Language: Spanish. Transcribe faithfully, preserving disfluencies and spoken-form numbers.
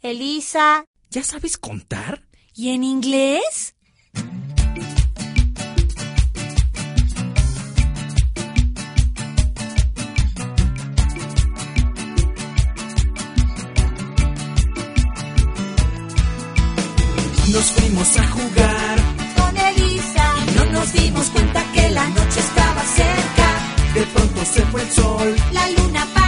Elisa. ¿Ya sabes contar? ¿Y en inglés? Nos fuimos a jugar con Elisa y no nos dimos cuenta que la noche estaba cerca. De pronto se fue el sol, la luna